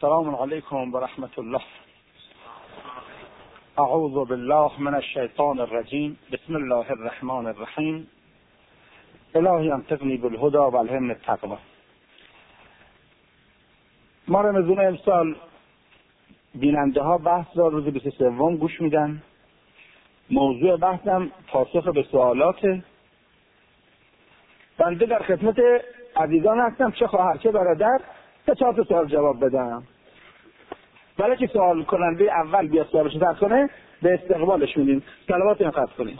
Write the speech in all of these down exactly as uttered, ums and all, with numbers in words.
السلام علیکم و رحمت الله. اعوذ بالله من الشیطان الرجیم. بسم الله الرحمن الرحیم. الهی انطقنی بالهدی و الهمنی التقوی. ما رمضان امسال بیننده ها بحث را روز بیست و سوم گوش میدن. موضوع بحثم پاسخ به سوالاته. بنده در خدمت عزیزان هستم، چه خواهر چه برادر، سه چهار تا سوال جواب بدم. برای که سوال کننده اول بیا سوالش رو کنه به استقبالش میدیم. صلوات اینقدر کنیم.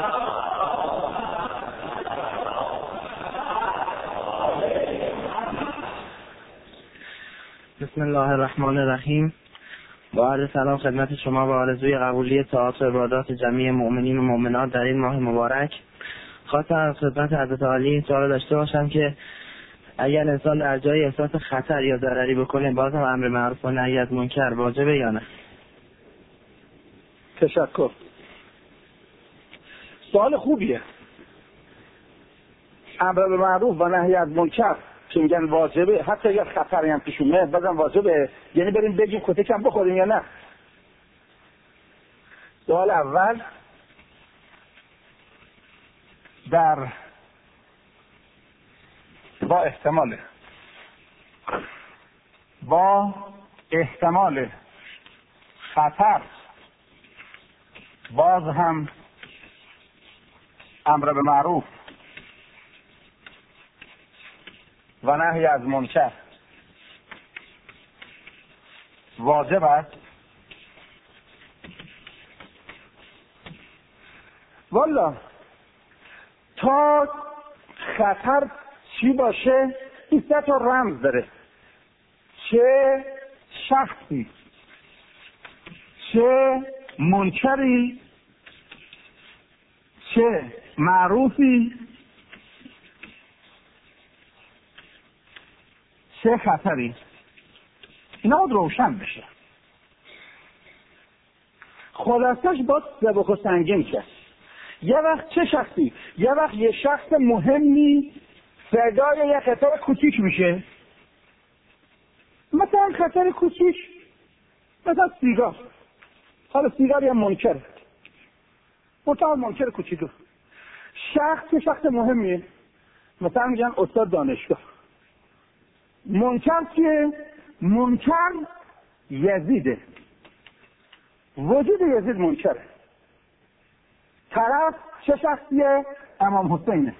بسم الله الرحمن الرحیم. با عرض سلام خدمت شما و آرزوی قبولی طاعات و عبادات جمیع مؤمنین و مؤمنات در این ماه مبارک. خواستم از خدمت حضرت عالی این سوال داشته باشم که اگر انسان در جای احساس خطر یا ضرری بکنه باز هم امر معروف و نهی از منکر واجبه یا نه؟ تشکر. سوال خوبیه. امر به معروف و نهی از منکر که میگن واجبه، حتی اگر خطری هم پیش اومد بازم واجبه، یعنی بریم بگیم کتک هم بخوریم یا نه؟ سوال اول در با احتمال با احتمال خطر باز هم امر به معروف و نهی از منکر واجب است؟ والا تا خطر چی باشه این سه تا رمز داره، چه شخصی، چه منکری، چه معروفی، چه خطری. اینا باید روشن بشه. خلاصش باید سبک و سنگین کرد. یه وقت چه شخصی، یه وقت یه شخص مهمی صدای یه خطر کوچیک میشه، مثلا خطر کوچیک مثلا سیگار. حالا سیگار یه منکر مطمئن منکر کوچیکه. شخص که شخص مهمیه، مثلا میگن استاد دانشگاه. منکر که منکر یزیده، وجود یزید منکره. طرف چه شخصیه؟ امام حسینه.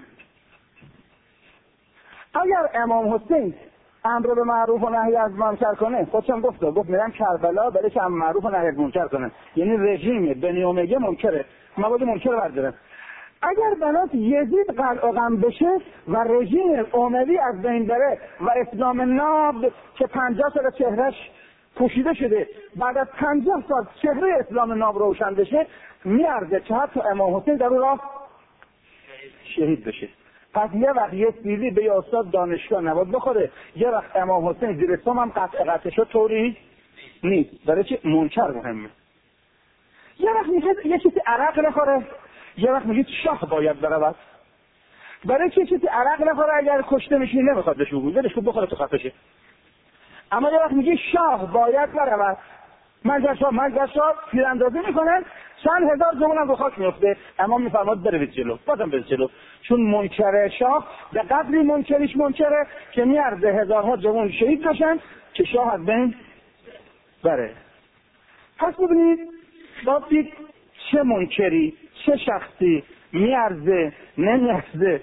اگر امام حسین امر به معروف و نهی از منکر کنه، خودشم گفته گفت میرم کربلا برای که امر معروف و نهی از منکر کنه، یعنی رژیم بنی امیه منکره، ما باید منکر بردارم. اگر بنات یزید قلع و قم بشه و رژیم اموی از بین بره و اسلام ناب که پنجاه سال چهرش پوشیده شده بعد از پنجاه سال چهره اسلام ناب روشن بشه، میارزه که حتی امام حسین در اون راه شهید بشه. پس یه وقت یه سیلی به یه استاد دانشگاه نباید بخوره، یه وقت امام حسین زیر سم هم قطع قطع شد طوری نیست، برای چه منکر مهمه. یه وقت میگه یه چیزی عرق نخوره، یه وقت میگه شاه باید برود، برای چه چیزی عرق نخوره اگر کشته میشه نمیخواد بشه بگوید دلش بخوره تو خفشه. اما یه وقت میگه شاه باید برود، منجر شاه منجر شاه تیراندازی میکنن، چند هزار جوان هم رو خاک میفته، اما میفرماد بره جلو، بازم بره جلو، چون منکر شاه به قدری منکریش منکره که میارزه هزارها جوان شهید بشن که شاه از بین بره. پس ببینید باید چه منکری، چه شخصی میارزه نمیارزه.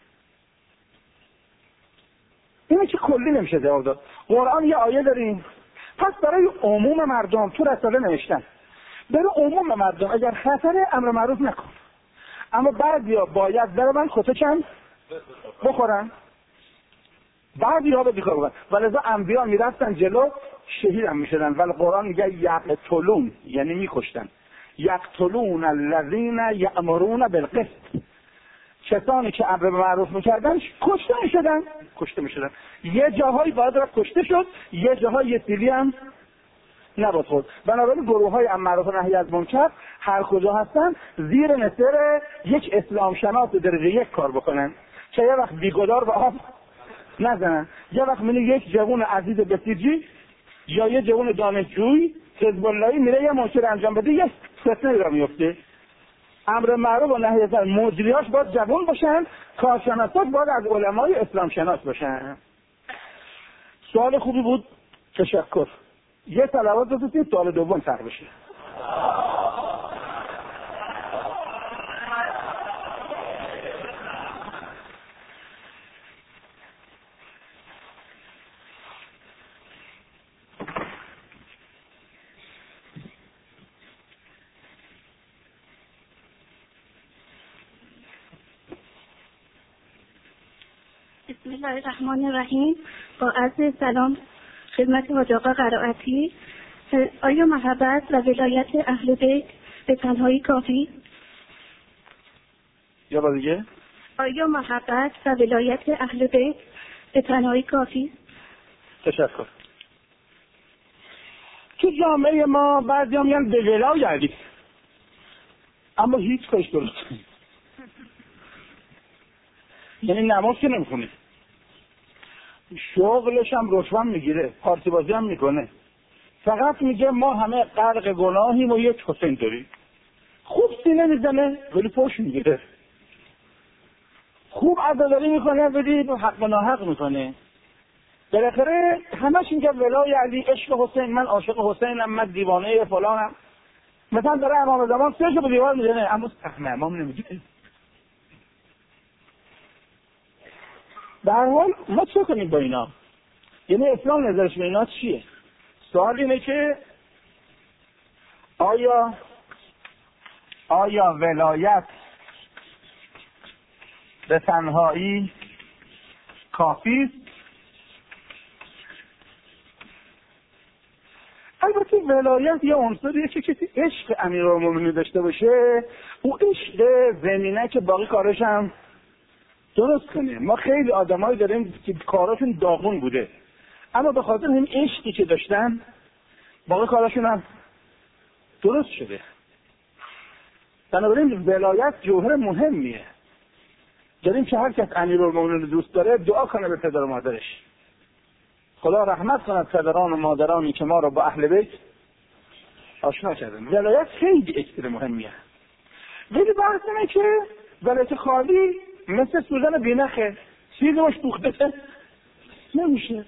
اینه که کلی نمیشه جواب داد. قرآن یه آیه داریم، پس برای عموم مردم تو رساله نوشتن برای عموم مردم اگر خطر امر معروف نکن، اما بعضیا باید برن کتکم بخورن، بعضیا به بیکار بودن، ولذا انبیا میرفتن جلو شهید هم میشدن. ولی قرآن میگه یقتلون، یعنی میکشتن. یقتلون الذین یأمرون بالقسط، کسانی که امر به معروف میکردن کشته میشدن کشته میشدن یه جاهایی باید رفت کشته شد، یه جاهای یه سیلی هم نباید خورد. بنابراین گروه های امر معروف و نهی از منکر هر کجا هستن زیر نظر یک اسلام شناس درجه یک کار بکنن که یه وقت بیگدار به آب نزنن. یه وقت من یک جوان عزیز بسیجی یا یه جوان دانشجوی حزب اللهی میره یه منکر انجام بده، یه فتنه را میفته. امر معروف و نهی از منکر مجریاش باید جوان باشن، کارشناساش باید از علمای اسلام شناس باشن. سوال خوبی بود، تشکر. یه صلوات بفرستید سوال دوم سر بشه. بسم الله الرحمن الرحیم. با عرض سلام خدمت حاج آقا قرائتی. آیا محبت و ولایت اهل بیت به تنهایی کافی؟ یا با دیگه؟ آیا محبت و ولایت اهل بیت به تنهایی کافی؟ تشکر. تو جامعه ما بعضی هم میگن به ولا گردید، اما هیچ کاش درست نیست. یعنی نماز که نمیخونه، شغلش هم رشوه میگیره، پارتی بازی هم میکنه، فقط میگه ما همه غرق گناهیم و یک حسین داریم. خوب سینه میزنه ولی پشت میگیره، خوب عزاداری میکنه ولی حق و ناحق میکنه. بالاخره همش اینجا ولای علی، عشق حسین، من عاشق حسینم، من دیوانه فلانم. مثلا داره امام زمان سرشو به دیوار میزنه اما سهم امام نمیگه. در حال ما چه کنیم با اینا؟ یعنی اسلام نظرش به اینا چیه؟ سوال اینه که آیا آیا ولایت به تنهایی کافی است؟ البته ولایت یه عنصریه که کسی عشق امیرالمومنین داشته باشه، او عشق زمینه که باقی کارش هم درست کنه. ما خیلی آدمایی داریم که کاراشون داغون بوده، اما به خاطر این عشقی که داشتن باقی کاراشون هم درست شده. بنابراین ولایت جوهر مهمیه. داریم که هر کس امیرالمومنین رو دوست داره دعا کنه به پدر و مادرش، خدا رحمت کند پدران و مادرانی که ما رو با اهل بیت آشنا کردن. ولایت خیلی اکتر مهمیه. ولی بحث اینه که ولایت خالی مثل سوزن بینخه، چیزی باش پوخته نمیشه.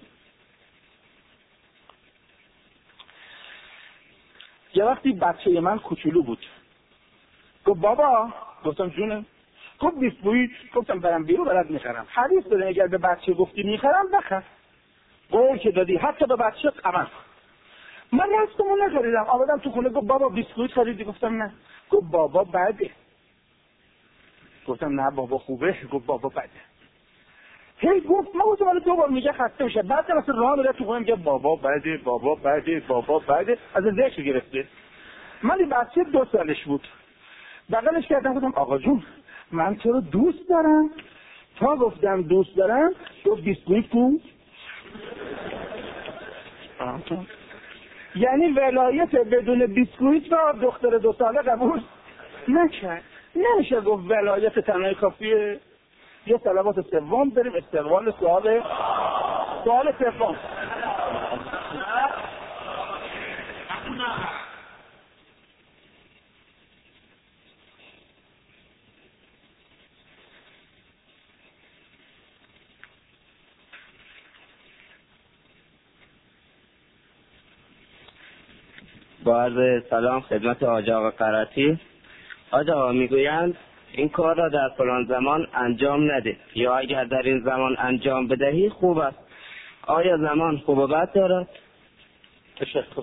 یه وقتی بچه من کوچولو بود، گفت بابا، گفتم جونه، گفت بیسکویت، گفتم برم بیرون برات میخرم. حدیث داره اگر به بچه گفتی میخرم بخر، قول که دادی حتی به بچه عمل کن. من رستمو نخریدم، آمدم تو خونه گفت بابا بیسکویت خریدی؟ گفتم نه. گفت بابا بده. گفتم نه بابا خوبه. گفت بابا بده. هی گفت ما گفتم دو بار میگه خسته میشه، بعد مثلا راه میره تو خونه میگه بابا بده بابا بده بابا بده، از ذکر گرفته. من این بچه دو سالش بود، بغلش کردم گفتم آقا جون من تو رو دوست دارم. تا گفتم دوست دارم گفت بیسکویت کو. یعنی ولایت بدون بیسکویت را دختر دو ساله قبول نکرد. نمیشه گفت ولایت تنهایی کافیه. یه صلوات سوم بریم استقبال سوال سوال سوم. با عرض سلام خدمت حاج آقا قرائتی. حاج آقا میگویند این کار را در فلان زمان انجام نده، یا اگر در این زمان انجام بدهی خوب است. آیا زمان خوب و بد دارد؟ تشکر.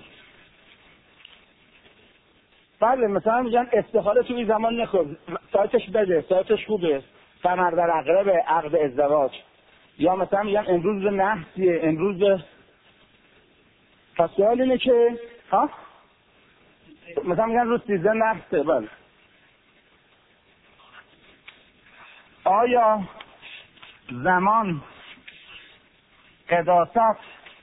بله، مثلا میگن استخاره توی زمان نکن، ساعتش بده، ساعتش خوبه، قمر در عقرب، عقد ازدواج. یا مثلا میگن امروز نحسیه، امروز. پس سوال اینه که ها مثلا میگن روز سیزده نحسه. بله، آیا زمان قداست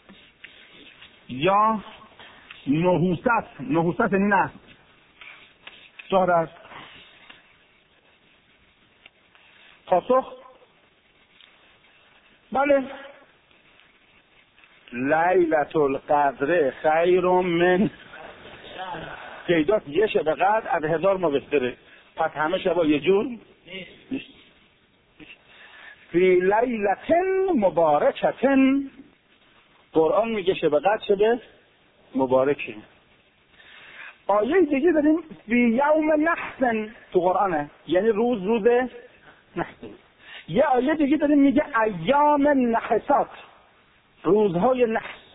یا نحوست؟ نحوست یعنی نه دارد. پاسخ بله، لیلة القدر خیر من قیدات یه شب قدر از هزار ما بهتره. پس همه شبا یه جور نیست. فی لیلة مبارکة، قرآن میگه شب قدر شب مبارکه. آیه دیگه داریم فی یوم نحس تو قرآنه، یعنی روز روز نحس. یه آیه دیگه داریم میگه ایام نحسات، روزهای نحس.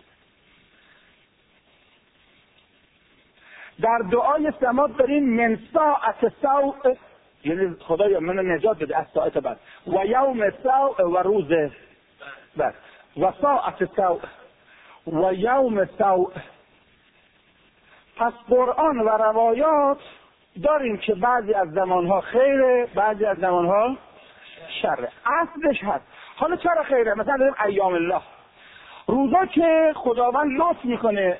در دعای سماد داریم من ساعت سوء، یعنی خدایا من نجات بده از ساعت بعد، و یوم سوء و روز بعد، و ساعت سوء و یوم سوء. پس قرآن و روایات داریم که بعضی از زمانها خیره، بعضی از زمانها شره. اصلش هست. حالا چرا خیره؟ مثلا داریم ایام الله، روزا که خداوند لطف میکنه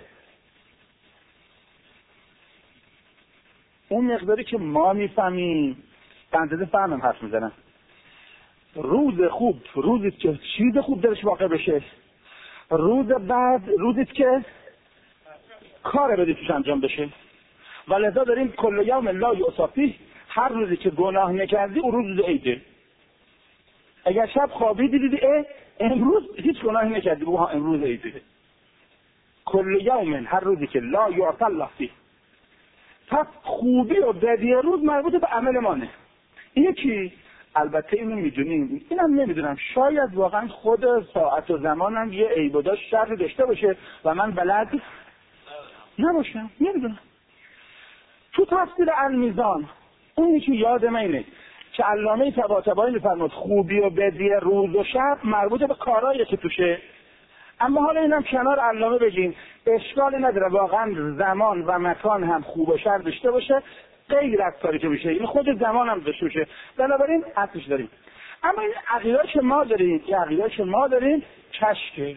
اون مقداری که ما میفهمیم بنده فهمم حرف میزنم. روز خوب روزی که چیز خوب درش واقع بشه، روز بعد روزی که کار بدی توش انجام بشه. ولذا داریم کل یوم لا یعصی، هر روزی که گناه نکردی اون روز عیده. اگر شب خوابیدی دیدی اه امروز هیچ گناهی نکردی، بگو ها امروز عیده. کل یوم، هر روزی که لا یعصی الله فیه. پس خوبی و بدی روز مربوط به عمل مانه. اینه که البته اینو میدونیم، اینم نمیدونم، شاید واقعا خود ساعت و زمانم یه عیب و داشت شر داشته باشه و من بلد نباشم، نمیدونم. تو تفسیر المیزان اونی که یادم اینه که علامه طباطبایی میفرمود خوبی و بدی روز و شب مربوط به کارایی که توشه. اما حالا اینم کنار علامه بگیم اشکالی نداره، واقعا زمان و مکان هم خوب و شر داشته باشه غیر از کاری که میشه، این خود زمان هم داشته باشه. بنابراین اصلش داریم. اما این عقیده که ما داریم، این عقیده که ما داریم کشکه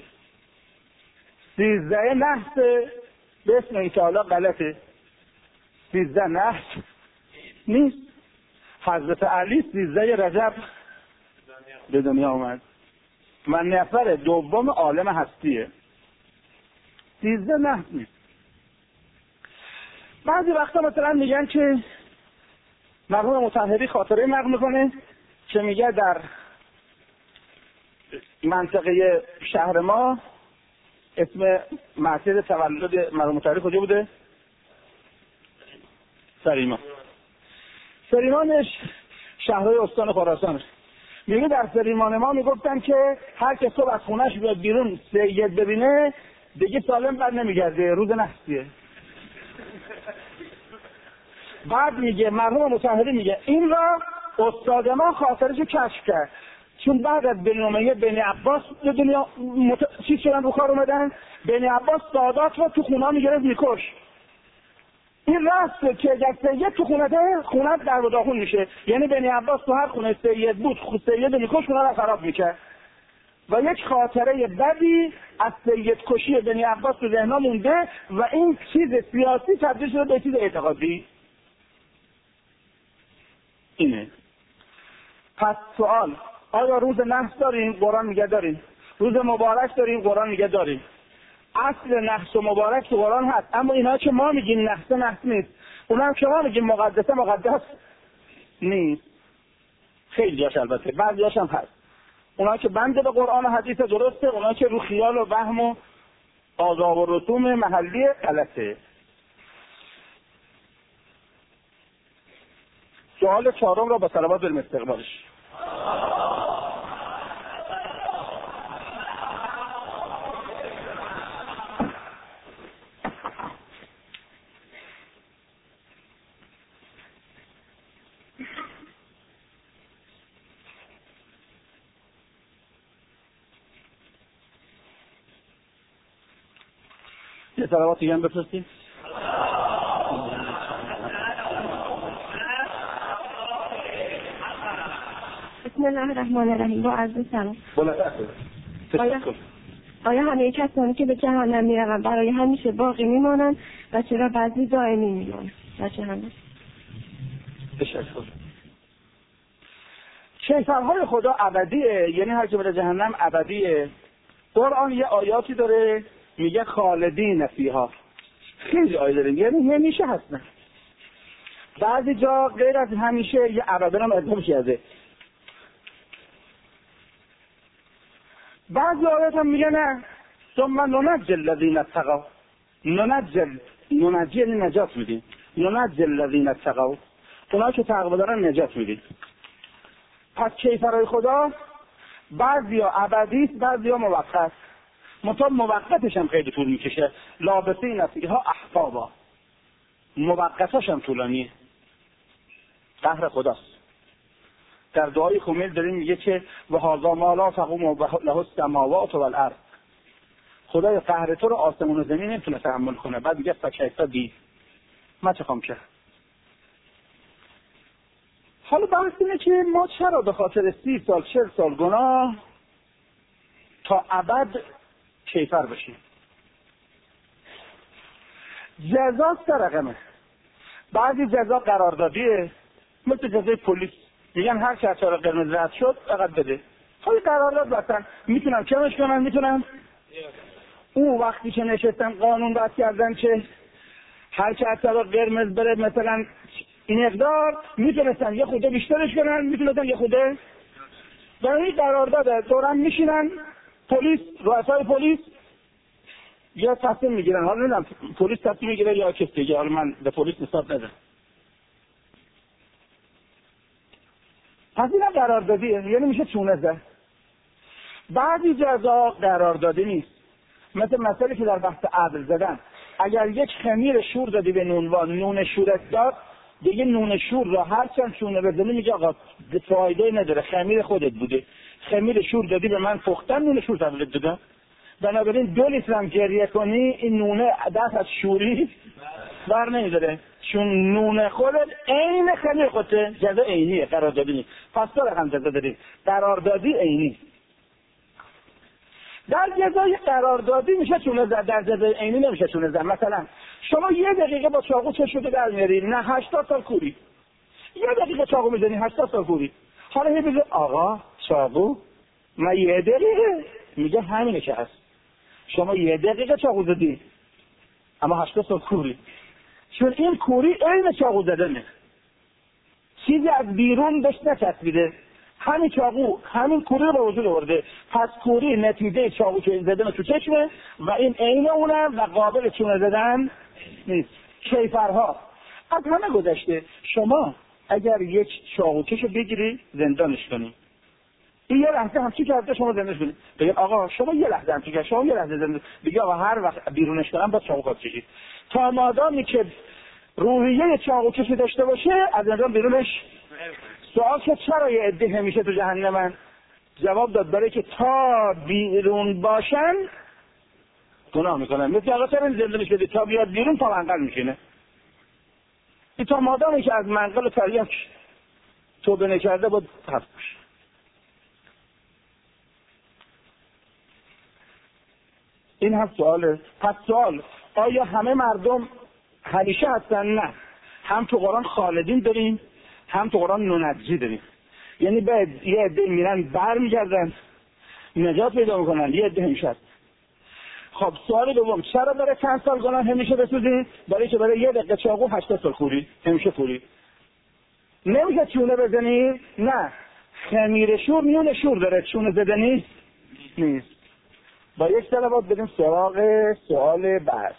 سیزده نحس به اسم این که حالا غلطه، سیزده نحس نیست. حضرت علی سیزده رجب به دنیا آمد و نفر دوم عالم هستیه، سیزده نحس نیست. بعضی وقتا مثلا میگن که مرحوم مطهری خاطره نقل میکنه که میگه در منطقه شهر ما اسم مسجد تولد مرحوم مطهری کجا بوده؟ سریمان. سریمانش شهرهای استان خراسان. میگه در سریمان ما میگفتن که هر که صبح از خونش بیاد بیرون سید ببینه دیگه سالم بر نمیگرده، روز نحسیه. بعد میگه مرحوم مطهری میگه این را استاد ما خاطرش کشف کرد، چون بعد از بنی امیه بنی عباس به دنیا مت... چیز شدن رو کار اومدن، بنی عباس سادات رو تو خونه میگرفت میکش. این راسته که اگر سید تو خونه ده خونه در و داخل میشه، یعنی بنی عباس تو هر خونه سید بود خود سید میکش خونه رو خراب میکرد. و یک خاطره بدی از سید کشی بنی عباس تو ذهنم مونده و این چیز سیاسی تبدیل شده به چیز اعتقادی. اینه. پس سوال، آیا روز نحس داریم؟ قرآن میگه داریم. روز مبارک داریم؟ قرآن میگه داریم. اصل نحس و مبارک تو قرآن هست، اما اینا که ما میگیم نحس نحس نیست، اونا هم که ما میگیم مقدسه مقدس نیست. خیلی جاش البته بعضی جاش هم هست. اونا که بنده به قرآن و حدیث درسته، اونا که رو خیال و وهم و آداب و رسوم محلی غلطه. سوال چهارم را با صلوات بریم استقبالش. یه صلوات دیگه هم بفرستیم. بسم الله الرحمن الرحیم. با عرض سلام. آیا, آیا همه کسانی که به جهنم میروند برای همیشه باقی میمانند و چرا بعضی دائمی میمانند و جهنم؟ تشکر. شیطان‌های خدا ابدیه، یعنی هر که بره جهنم ابدیه. قرآن یه آیاتی داره میگه خالدین فیها، خیلی آیه داره یعنی همیشه هستن. بعضی جا غیر از همیشه یه ابدا هم اضافه کرده. بعضی آیات هم میگه نه ثم ننجی الذین اتقوا، ننجی ننجی یعنی نجات میدیم، ننجی الذین اتقوا، اونا که تقوا دارن نجات میدیم. پس کیفرای خدا بعضی ها ابدی است، بعضی ها موقت. منتها موقتش هم خیلی طول میکشه. لابسین فیها احقابا، موقتش هم طولانیه. قهر خداست. در دعای خمیل داریم میگه که و هذا ما لا تقوم له السماوات والارض، خدای قهر تو رو آسمون و زمین نمیتونه تحمل کنه. بعد میگه فکیف بی، من چه خواهم کرد؟ حالا بحث اینه که ما چرا به خاطر سی سال چهل سال گناه تا ابد کیفر بشیم؟ جزا سه رقمه. بعضی جزا قراردادیه، مثل جزای پلیس، میگن هر چه چهار قرمز رد شد فقط بده. خیلی قرارداد بستن، میتونم کمش کنم، میتونم اون وقتی که نشستن قانون بس کردن که هر چه چهار قرمز بره مثلا این اقدار، میتونستن یه خوده بیشترش کنن، میتونستن یه خوده برای قرارداده. دوران میشینن پلیس، رؤسای پلیس یا تصمیم میگیرن. حالا نمیدونم پلیس تصمیم میگیره یا کسی دیگه، حالا من به پلیس نسبت ندارم. پس اینم قراردادیه، یعنی میشه چونه زد. بعضی جزا قراردادی نیست، مثل مسئله که در بحث عدل زدن. اگر یک خمیر شور دادی به نونوان، نون شورت داد، دیگه نون شور را هر چند چونه بزنی میگه آقا فایده نداره، خمیر خودت بوده. خمیر شور دادی به من پختن، نون شور تولید دادم. بنابراین دو لیتر هم جریه کنی این نونه دست از شوری بر نمیداره، چون نون خودت عین خمیر خودته. جزا عینیه، قراردادی نیست. پس تو رقم جزا داری، قراردادی عینی. در جزای قراردادی میشه چونه زد، در جزای عینی نمیشه چونه زد. مثلا شما یه دقیقه با چاقو چشمتو در میاری، نه هشتاد سال کوری. یه دقیقه چاقو میزنی هشتاد سال کوری. حالا یه بگه آقا چاقو من یه دقیقه، میگه همینه که هست. شما یه دقیقه چاقو زدی اما هشتاد سال کوری، چون این کوری عین چاقو زدنه، چیزی از بیرون بهش نچسبیده. همین چاقو همین کوری رو به وجود آورده. پس کوری نتیجه چاقو که زدن تو چشمه و این عین اونه و قابل چونه زدن نیست. کیفرها از همه گذشته. شما اگر یک چاقوکشو بگیری زندانش کنی، این یه لحظه همچی کرده شما زندانش کنی، بگید آقا شما یه لحظه همچی کرد، شما یه لحظه زندان، بگید آقا هر وقت بیرونش کنم با چاقو کشید. تا مادامی که روحیه چاقوکشی داشته باشه از زندان بیرونش. سوال که چرا یه عده همیشه تو جهنمن؟ جواب داد برای که تا بیرون باشن گناه میکنن. مثل آقا چرا زندانش بدید؟ تا بیاد بیرون تا منقل میکنه. این تا مادامی که از منقل و تریاک توبه نکرده بود حفظ باشه. این هم سواله. پس سوال آیا همه مردم همیشه هستن؟ نه. هم تو قرآن خالدین داریم، هم تو قرآن ننجی داریم. یعنی بعد یه عده میرن بر میگردن نجات پیدا میکنن، یه عده همیشه هست. خب سوال دوم چرا برای چند سال گناه همیشه بسوزی؟ برای که برای یه دقیقه چاقو هشتاد سال کوری، همیشه کوری. نمیشه چونه بزنی؟ نه. خمیر شور نون شور داره، چونه زدنی نیست. با یک صلوات بدیم سراغ سوال بعد.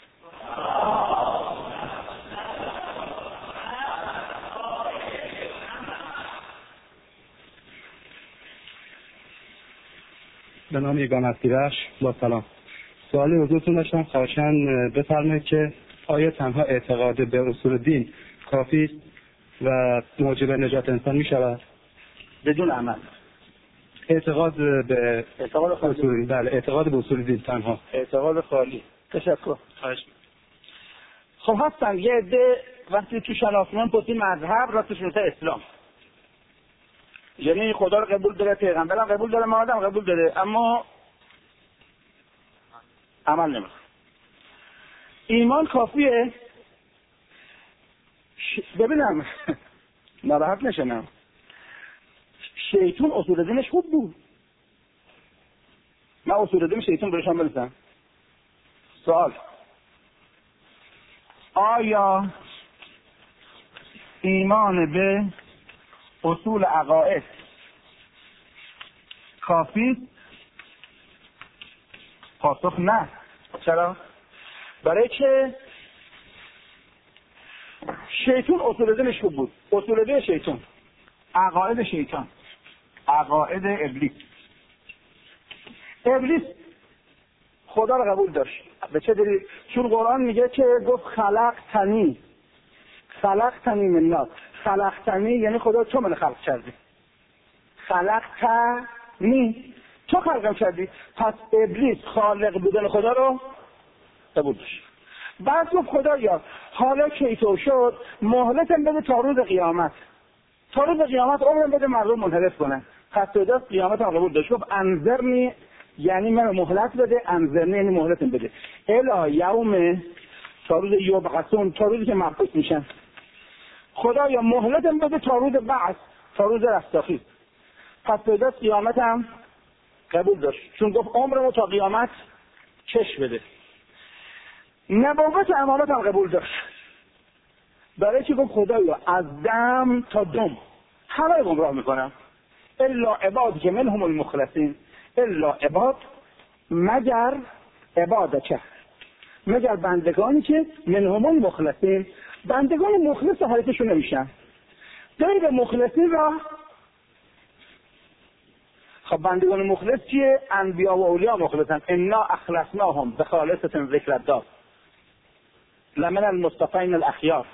به نام یگان هستی بخش، با سلام. سوالی حضورتون داشتم، خواهشاً بفرمایید که آیا تنها اعتقاد به اصول دین کافی است و موجب نجات انسان می شود؟ بدون عمل. اعتقاد به اعتقاد خالی. بله، اعتقاد به اصول دین تنها. اعتقاد خالی. تشکر. خواهش. خب هستن یه عده وقتی تو شناسنامه پرسی مذهب راستش میشه اسلام. یعنی خدا رو قبول داره، پیغمبرم قبول داره، ما آدم قبول داره، اما عمل نمیکنه. ایمان کافیه؟ ش... ببینم ناراحت نشنم. شیطون اصول دینش خوب بود. من اصول دین شیطان برشان برسم. سوال: آیا ایمان به اصول عقاید کافی؟ پاسخ نه. چرا؟ برای که شیطان اصول دینش خوب بود. اصول دین شیطان، عقاید شیطان، عقاید ابلیس. ابلیس خدا رو قبول داشت. به چه دلیل؟ چون قرآن میگه که گفت خلقتنی خلقتنی من نار. خلقتنی یعنی خدا تو من خلق کردی. خلقتنی، تو خلقم کردی. پس ابلیس خالق بودن خدا رو قبول داشت. بعد گفت خدایا حالا که اینطور شد مهلتم بده تا روز قیامت، تا روز قیامت عمرم بده مردم منحرف کنن. پس خدا قیامت رو قبول داشت. گفت انظرنی یعنی من مهلت بده، انظرنی یعنی مهلتم بده الی یوم، تا روز یبعثون، تا روزی که مبعوث میشن. خدایا مهلتم بده تا روز بعث، تا روز رستاخیز. پس خدا قیامت هم قبول داشت چون گفت عمرمو تا قیامت چش بده. نبوت امانت هم قبول داشت برای چی گفت خدایا از دم تا دم همه رو گمراه میکنم الا عباد که منهم المخلصین، الا عباد مگر عبادچه، مگر بندگانی که منهم المخلصین، بندگان مخلص حالتشون نمیشن. غیر مخلصین را خب بندگان مخلص چیه؟ انبیا و اولیاء مخلصن. انا اخلصناهم بخالصة ذکر الدار لمن المصطفین الاخیار.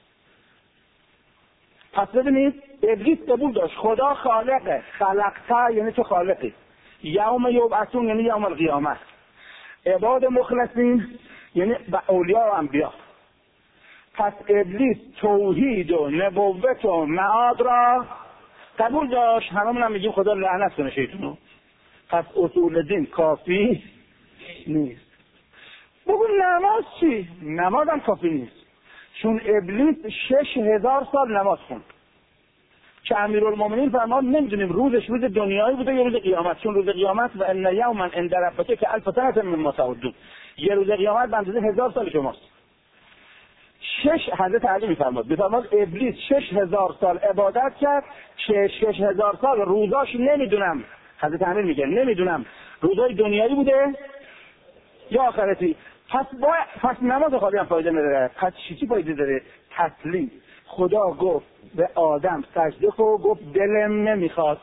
پس ببینید ابلیس قبول داشت خدا خالقه، خلقته یعنی تو خالقی، یوم یبعثون یعنی یوم القیامت، عباد مخلصین یعنی اولیاء و انبیا. پس ابلیس توحید و نبوت و معاد را قبول داشت. هممون هم میگیم خدا لعنت کنه شیطانو. پس اصول دین کافی نیست. بگو نماز چی؟ نماز هم کافی نیست چون ابلیس شش هزار سال نماز خوند که امیرالمومنین فرماد نمیدونیم روزش روز دنیایی بوده یا روز قیامت، چون روز قیامت و ان یوما عند ربک که الف سنه مما تعدون، یه روز قیامت به اندازه هزار سال شماست. شش حضرت علی میفرماد میفرماد ابلیس شش هزار سال عبادت کرد، شش شش هزار سال روزاش نمیدونم، حضرت امیر میگه نمیدونم روزای دنیایی بوده یا آخرتی. پس با پس نماز خالی هم فایده نداره. پس چی چی فایده داره؟ تسلیم. خدا گفت به آدم سجده کن، گفت دلم نمیخواد.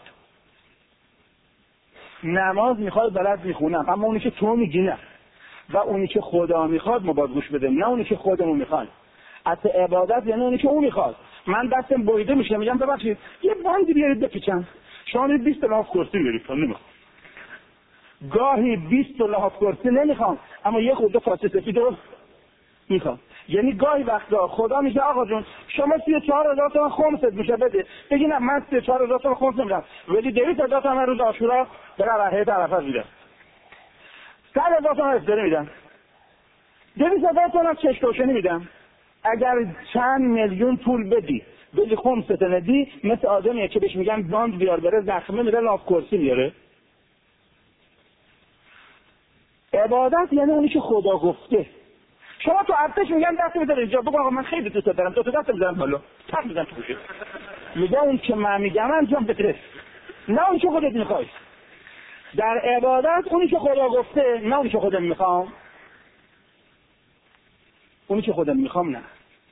نماز میخواد بلد میخونم، اما اونی که تو میگی نه، و اونی که خدا میخواد ما باید گوش بدیم، نه اونی که خودمون میخواد. حتی عبادت یعنی اونی که اون میخواد. من دستم بریده میشه میگم ببخشید یه باندی بیارید بپیچم، شما میرید بیست لحاف کرسی میارید، نمیخوام. گاهی بیست لحاف کرسی نمیخوام اما یه خورده فاصله سفید رو میخوام. یعنی گاهی وقتا خدا میگه آقا جون شما سی و چهار هزار تومان خمست میشه بده، بگی نه من سی و چهار هزار تومان خمس نمیدم ولی دویست هزار تومان روز عاشورا برای رهیت عرفه میدم، صد هزار تومان افطاری میدم، دویست هزار تومان چشم روشنی میدم. اگر چند میلیون پول بدی ولی خمست ندی مثل آدمیه که بهش میگن باند بیار بره زخمه میره لاف کرسی میاره. عبادت یعنی اونی که خدا گفته. شما تو ارتش میگن دست بزن اینجا، بگو آقا من خیلی دوست دارم، دو تا دست بزنم بالا، تق بزن تو گوشه. میگه اون که من میگم انجام بده، نه اون که خودت میخوای. در عبادت اونی که خدا گفته، نه اونی که خودم میخوام. اونی که خودم میخوام نه.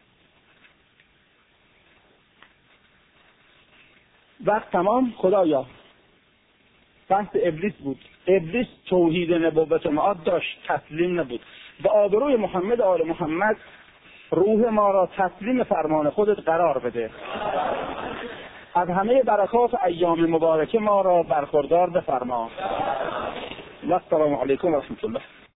وقت تمام. خدایا بحث ابلیس بود. ابلیس توحید نبوت و معاد داشت، تسلیم نبود. به آبروی محمد آل محمد روح ما را تسلیم فرمان خودت قرار بده. از همه برکات ایام مبارکه ما را برخوردار بفرما. و السلام علیکم و رحمت الله.